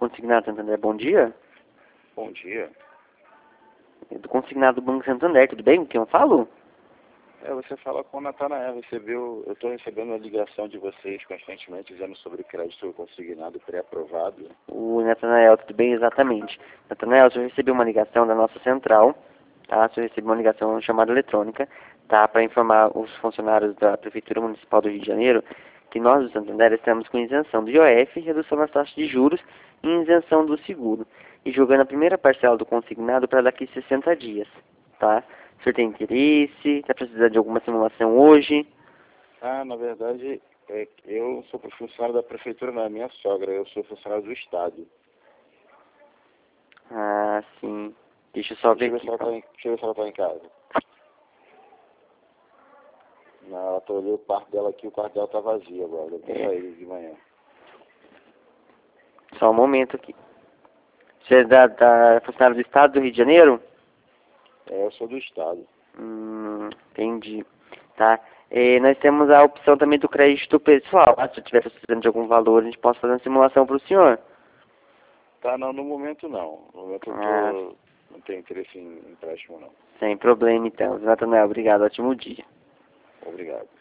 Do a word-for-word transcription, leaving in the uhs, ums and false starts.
Consignado Santander, bom dia. Bom dia. Do Consignado Banco Santander, tudo bem? Com quem eu falo? É, você fala com o Natanael. Recebeu, eu estou recebendo uma ligação de vocês constantemente dizendo sobre crédito consignado pré-aprovado. O Natanael, tudo bem? Exatamente. Natanael, o senhor recebeu uma ligação da nossa central, tá? O senhor recebeu uma ligação chamada eletrônica, tá? Para informar os funcionários da Prefeitura Municipal do Rio de Janeiro que nós do Santander estamos com isenção do I O F, redução nas taxas de juros e isenção do seguro. E jogando a primeira parcela do consignado para daqui a sessenta dias, tá? O senhor tem interesse? Está precisando de alguma simulação hoje? Ah, na verdade, é, eu sou funcionário da Prefeitura, não é minha sogra, eu sou funcionário do Estado. Ah, sim. Deixa eu só Deixa ver eu ver aqui. se ela tá em, deixa eu ver se ela tá em casa. Não, ela tá olhando o quarto dela aqui, o quarto dela tá vazio agora, deve ter É. saído de manhã. Só um momento aqui. Você é da, da funcionário do Estado do Rio de Janeiro? É, eu sou do Estado. Hum, entendi. Tá. E nós temos a opção também do crédito pessoal. Ah, se eu estiver precisando de algum valor, a gente pode fazer uma simulação para o senhor. Tá, não, no momento não. No momento eu Ah, tô, não tenho interesse em empréstimo, não. sem problema então. Natanael, obrigado. Ótimo dia. Obrigado.